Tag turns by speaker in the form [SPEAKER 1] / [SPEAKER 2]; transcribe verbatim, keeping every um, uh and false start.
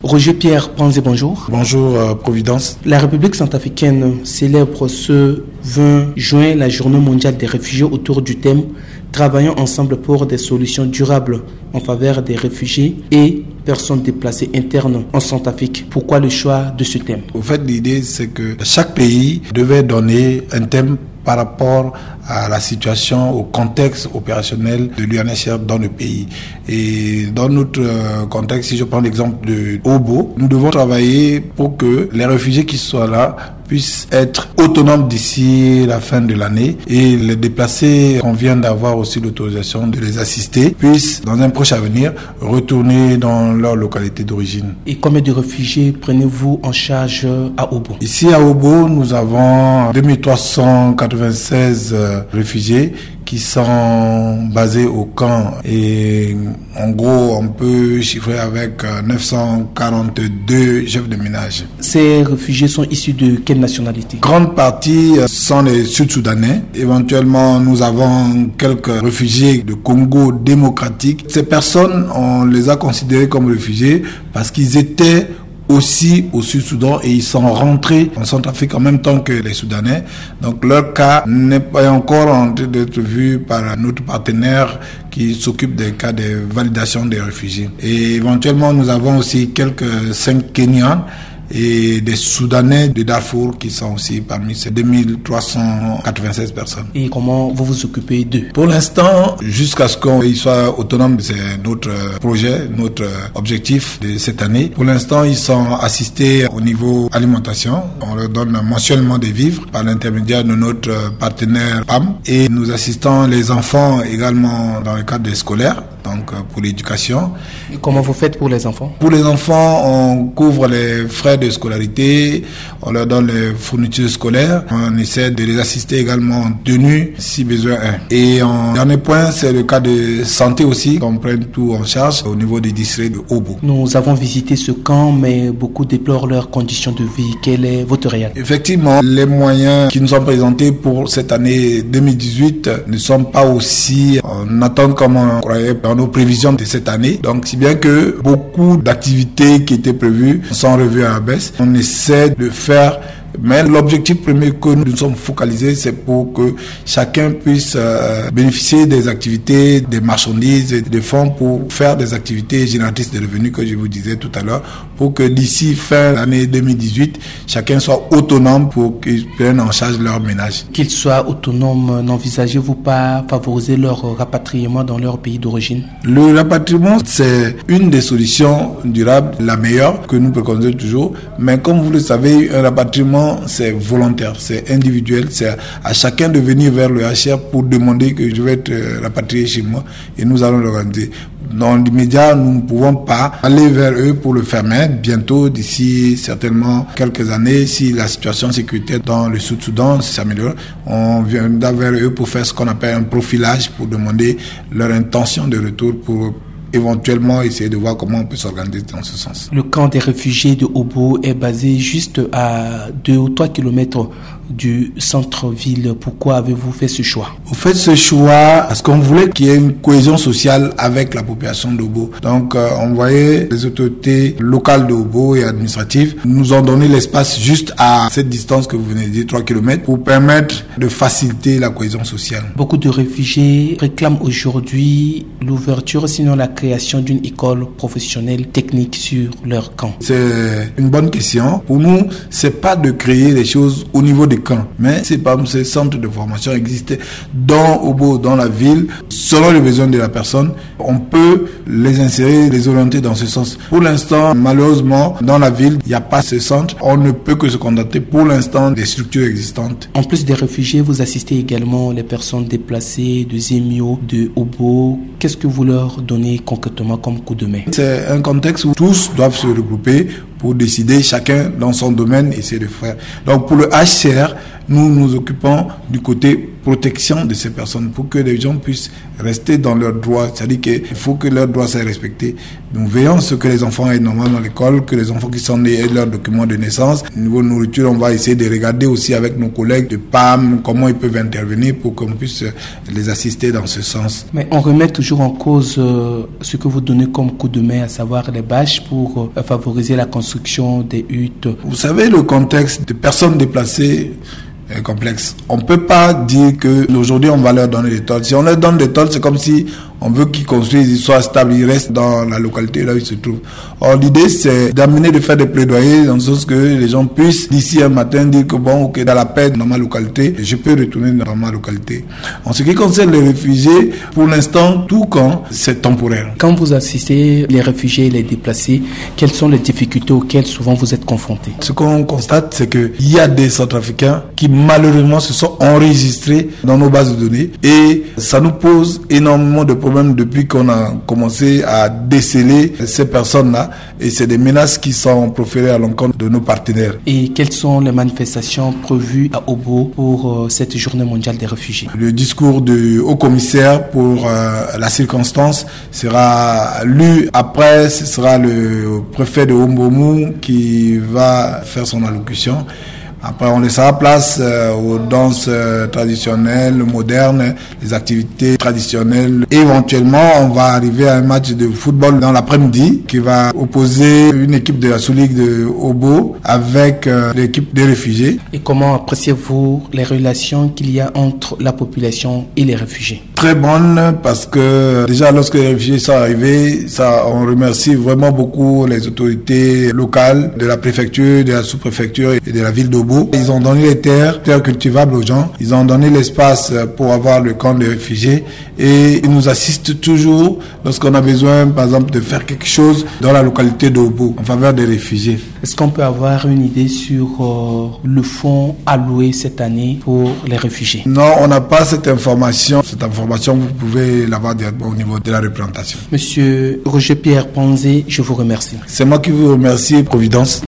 [SPEAKER 1] Roger Pierre Panzé, bonjour.
[SPEAKER 2] Bonjour euh, Providence.
[SPEAKER 1] La République centrafricaine célèbre ce vingt juin la journée mondiale des réfugiés autour du thème « Travaillons ensemble pour des solutions durables en faveur des réfugiés et personnes déplacées internes en Centrafrique ». Pourquoi le choix de ce thème?
[SPEAKER 2] Au fait, l'idée c'est que chaque pays devait donner un thème par rapport à la situation, au contexte opérationnel de l'U N H C R dans le pays. Et dans notre contexte, si je prends l'exemple de Obo, nous devons travailler pour que les réfugiés qui soient là puissent être autonomes d'ici la fin de l'année, et les déplacés qu'on vient d'avoir aussi l'autorisation de les assister puissent dans un proche avenir retourner dans leur localité d'origine.
[SPEAKER 1] Et combien de réfugiés prenez-vous en charge à Obo?
[SPEAKER 2] Ici à Obo, nous avons deux mille trois cent quatre-vingt-seize réfugiés qui sont basés au camp, et en gros on peut chiffrer avec neuf cent quarante-deux chefs de ménage.
[SPEAKER 1] Ces réfugiés sont issus de quelle nationalité?
[SPEAKER 2] Grande partie sont les Sud-Soudanais. Éventuellement nous avons quelques réfugiés de Congo démocratique. Ces personnes, on les a considérés comme réfugiés parce qu'ils étaient aussi au Sud-Soudan et ils sont rentrés en Centrafrique en même temps que les Soudanais. Donc leur cas n'est pas encore en train d'être vu par notre partenaire qui s'occupe des cas de validation des réfugiés. Et éventuellement nous avons aussi quelques cinq Kenyans et des Soudanais de Darfour qui sont aussi parmi ces deux mille trois cent quatre-vingt-seize personnes.
[SPEAKER 1] Et comment vous vous occupez d'eux?
[SPEAKER 2] Pour l'instant, jusqu'à ce qu'ils soient autonomes, c'est notre projet, notre objectif de cette année. Pour l'instant, ils sont assistés au niveau alimentation. On leur donne mensuellement des vivres par l'intermédiaire de notre partenaire P A M. Et nous assistons les enfants également dans le cadre des scolaires, donc pour l'éducation.
[SPEAKER 1] Et comment vous faites pour les enfants?
[SPEAKER 2] Pour les enfants, on couvre les frais de scolarité, on leur donne les fournitures scolaires, on essaie de les assister également en tenue si besoin est. Et en dernier point, c'est le cas de santé aussi, qu'on prenne tout en charge au niveau du district de Obo.
[SPEAKER 1] Nous avons visité ce camp, mais beaucoup déplorent leurs conditions de vie. Quelle est votre réaction?
[SPEAKER 2] Effectivement, les moyens qui nous sont présentés pour cette année deux mille dix-huit ne sont pas aussi en attente comme on croyait dans nos prévisions de cette année. Donc, si bien que beaucoup d'activités qui étaient prévues sont revues à la baisse. On essaie de faire, mais l'objectif premier que nous sommes focalisés, c'est pour que chacun puisse euh, bénéficier des activités, des marchandises et des fonds pour faire des activités génératrices de revenus que je vous disais tout à l'heure, pour que d'ici fin l'année deux mille dix-huit, chacun soit autonome pour qu'ils prennent en charge leur ménage.
[SPEAKER 1] Qu'ils soient autonomes, n'envisagez-vous pas favoriser leur rapatriement dans leur pays d'origine?
[SPEAKER 2] Le rapatriement, c'est une des solutions durables, la meilleure que nous préconisons toujours, mais comme vous le savez, un rapatriement c'est volontaire, c'est individuel, c'est à chacun de venir vers le H C R pour demander que je vais être rapatrié chez moi et nous allons l'organiser. Dans l'immédiat, nous ne pouvons pas aller vers eux pour le faire, mais bientôt, d'ici certainement quelques années, si la situation sécuritaire dans le Sud-Soudan s'améliore, on viendra vers eux pour faire ce qu'on appelle un profilage, pour demander leur intention de retour pour éventuellement essayer de voir comment on peut s'organiser dans ce sens.
[SPEAKER 1] Le camp des réfugiés de Obo est basé juste à deux ou trois kilomètres du centre-ville. Pourquoi avez-vous fait ce choix?
[SPEAKER 2] Vous faites ce choix parce qu'on voulait qu'il y ait une cohésion sociale avec la population d'Obo. Donc euh, on voyait les autorités locales d'Obo et administratives nous ont donné l'espace juste à cette distance que vous venez de dire, trois kilomètres, pour permettre de faciliter la cohésion sociale.
[SPEAKER 1] Beaucoup de réfugiés réclament aujourd'hui l'ouverture, sinon la création d'une école professionnelle technique sur leur camp.
[SPEAKER 2] C'est une bonne question. Pour nous, c'est pas de créer des choses au niveau des camps, mais c'est pas ces centres de formation existaient dans Obo, dans la ville, selon les besoins de la personne. On peut les insérer, les orienter dans ce sens. Pour l'instant, malheureusement, dans la ville, il n'y a pas ce centre. On ne peut que se contenter pour l'instant des structures existantes.
[SPEAKER 1] En plus des réfugiés, vous assistez également les personnes déplacées de Zemio, de Obo. Qu'est-ce que vous leur donnez concrètement comme coup de main?
[SPEAKER 2] C'est un contexte où tous doivent se regrouper pour décider, chacun dans son domaine, essayer de faire. Donc pour le H C R, nous nous occupons du côté protection de ces personnes pour que les gens puissent rester dans leurs droits. C'est-à-dire qu'il faut que leurs droits soient respectés. Nous veillons à ce que les enfants aient normalement dans l'école, que les enfants qui sont nés aient leurs documents de naissance. Au niveau de nourriture, on va essayer de regarder aussi avec nos collègues de P A M comment ils peuvent intervenir pour qu'on puisse les assister dans ce sens.
[SPEAKER 1] Mais on remet toujours en cause euh, ce que vous donnez comme coup de main, à savoir les bâches pour euh, favoriser la construction des huttes.
[SPEAKER 2] Vous savez, le contexte de personnes déplacées est complexe. On ne peut pas dire que aujourd'hui on va leur donner des tôles. Si on leur donne des tôles, c'est comme si on veut qu'ils construisent, ils soient stables, ils restent dans la localité là où ils se trouvent. Or, l'idée, c'est d'amener, de faire des plaidoyers dans le sens que les gens puissent, d'ici un matin, dire que bon, ok, dans la paix, dans ma localité, je peux retourner dans ma localité. En ce qui concerne les réfugiés, pour l'instant, tout camp, c'est temporaire.
[SPEAKER 1] Quand vous assistez les réfugiés et les déplacés, quelles sont les difficultés auxquelles souvent vous êtes confrontés?
[SPEAKER 2] Ce qu'on constate, c'est qu'il y a des Centrafricains qui, malheureusement, se sont enregistrés dans nos bases de données et ça nous pose énormément de problèmes depuis qu'on a commencé à déceler ces personnes-là, et c'est des menaces qui sont proférées à l'encontre de nos partenaires.
[SPEAKER 1] Et quelles sont les manifestations prévues à Obo pour euh, cette journée mondiale des réfugiés?
[SPEAKER 2] Le discours du haut commissaire pour euh, la circonstance sera lu. Après, ce sera le préfet de Ombomu qui va faire son allocution. Après, on laissera place euh, aux danses euh, traditionnelles, modernes, les activités traditionnelles. Éventuellement, on va arriver à un match de football dans l'après-midi qui va opposer une équipe de la sous-ligue de Obo avec euh, l'équipe des réfugiés.
[SPEAKER 1] Et comment appréciez-vous les relations qu'il y a entre la population et les réfugiés?
[SPEAKER 2] Très bonne, parce que déjà lorsque les réfugiés sont arrivés, ça, on remercie vraiment beaucoup les autorités locales de la préfecture, de la sous-préfecture et de la ville d'Obo. Ils ont donné les terres, terres cultivables aux gens. Ils ont donné l'espace pour avoir le camp de réfugiés et ils nous assistent toujours lorsqu'on a besoin, par exemple, de faire quelque chose dans la localité d'Obo en faveur des réfugiés.
[SPEAKER 1] Est-ce qu'on peut avoir une idée sur euh, le fonds alloué cette année pour les réfugiés?
[SPEAKER 2] Non, on n'a pas cette information. Cette information, vous pouvez l'avoir directement au niveau de la représentation.
[SPEAKER 1] Monsieur Roger Pierre Ponzé, je vous remercie.
[SPEAKER 2] C'est moi qui vous remercie, Providence.